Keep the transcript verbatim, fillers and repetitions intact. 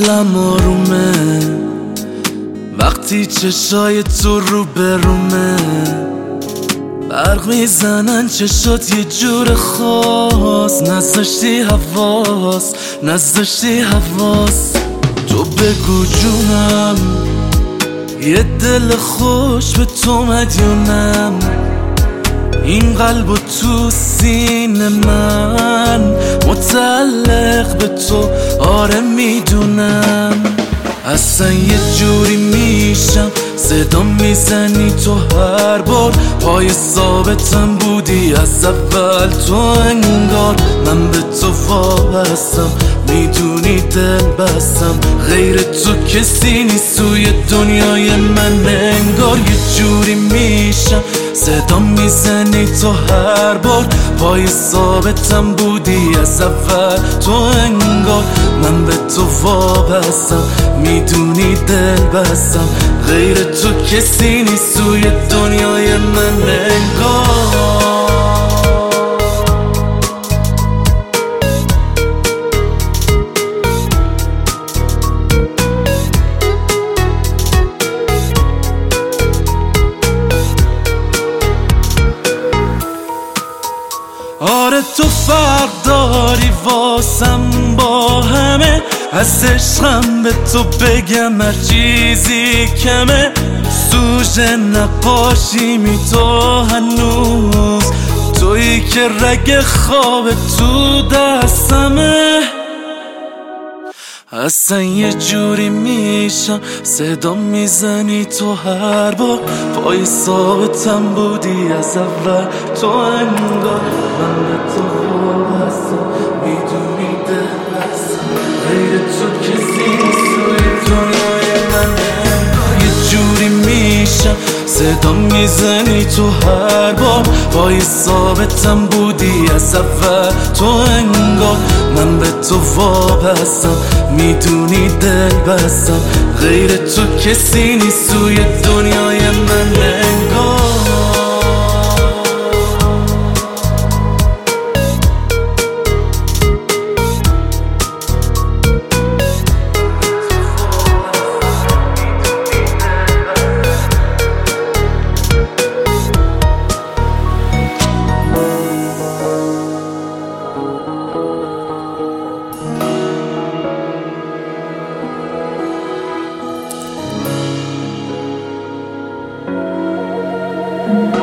دلم آرومه وقتی چشای تو رو برومه، برق میزنن چشات یه جور خاص، نذاشتی حواس نذاشتی حواس. تو بگو جونم یه دل خوش به تو مدیونم، این قلب و تو سینه من متعلق به تو، آره میدونم. اصلا یه جوری میشم صدا میزنی تو هر بار، پای ثابتم بودی از اول تو، انگار من به تو وابستم، میدونی دل بستم، غیر تو کسی نیست توی دنیای من. انگار یه جوری میشم صدا میزنی تو هر بار، پای ثابتم بودی از اول تو، انگار من به تو وابستم، میدونی دل بستم، غیر تو کسی نیست توی دنیای من. انگار آره تو فرق داری واسم با همه، از عشقم به تو بگم هر چیزی کمه، سوژه نقاشیمی تو هنوز، تویی که رگ خواب تو دستمه. اصلا یه جوری میشم صدا میزنی تو هر بار، پای ثابتم بودی از اول تو، انگار من به تو وابستم، میدونی دل بستم، غیر تو کسی نیست توی دنیای من. یه جوری میشم صدا میزنی تو هر بار، پای ثابتم بودی از اول تو، انگار من به تو وابستم، میدونی دل بستم، غیر تو کسی نیست توی دنیای من. انگار Thank you.